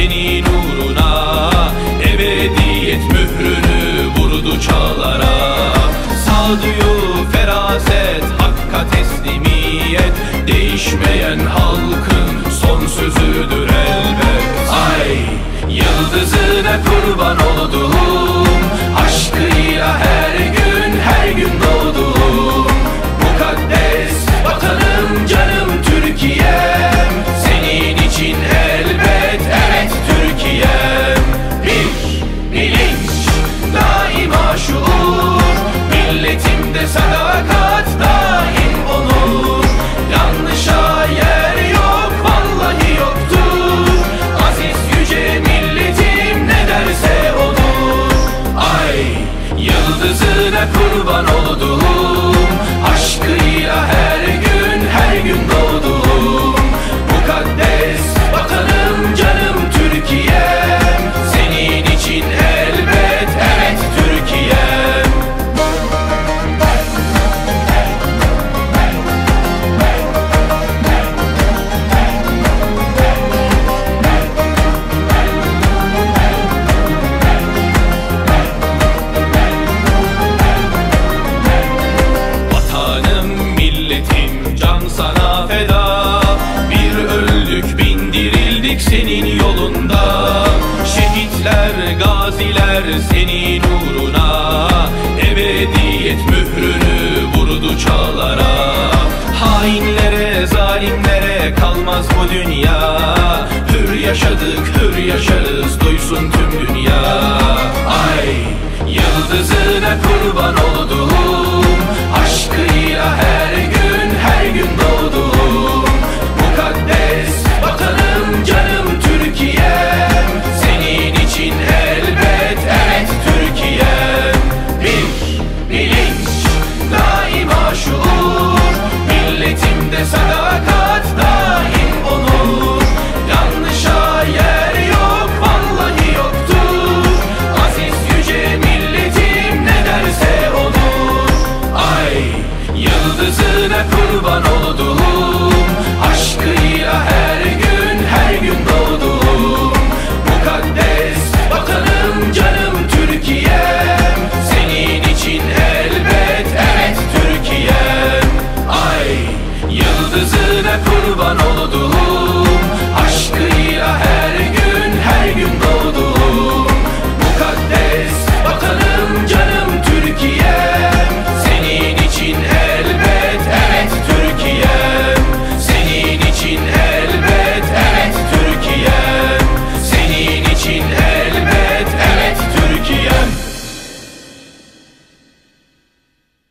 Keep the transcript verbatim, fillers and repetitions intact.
senin uğruna ebediyet mührünü vurdu çağlara. Sağduyu, feraset, hakka teslimiyet, değişmeyen halkın son sözüdür elbet. Ay yıldızına kurban oldum, aşkıyla her gün her gün doğdum. Mukaddes vatanım, canım Türkiye'm, senin için elbet, evet Türkiye'm. Bir bilinç, daima şuur, milletimde sadakat, daim onur. Yanlışa yer yok, vallahi yoktur. Aziz yüce milletim ne derse odur. Ay yıldızına kurban oldum, aşkıyla her gün her gün doğdum. Mukaddes vatanım, canım Türkiye'm, senin için elbet, evet Türkiye'm. Vatanım, milletim, can sana feda. Bir öldük, bin dirildik senin yolunda. Şehitler, gaziler senin uğruna ebediyet mührünü vurdu çağlara. Hainlere, zalimlere kalmaz bu dünya. Hür yaşadık, hür yaşarız, duysun tüm dünya. Ay yıldızına kurban oldum, aşkıyla her gün her gün doğdum. Mukaddes vatanım, canım Türkiye'm, senin için elbet, evet Türkiye'm. Bir bilinç, daima şuur, milletimde sadakat, daim onur. Yanlışa yer yok, vallahi yoktur. Aziz yüce milletim ne derse odur. Ay yıldızına kurban oldum, aşkıyla her gün her gün doğdum. Mukaddes vatanım, canım Türkiye'm, senin için elbet, evet Türkiye'm. Ay yıldızına kurban oldum, aşkıyla her gün her gün doğdum.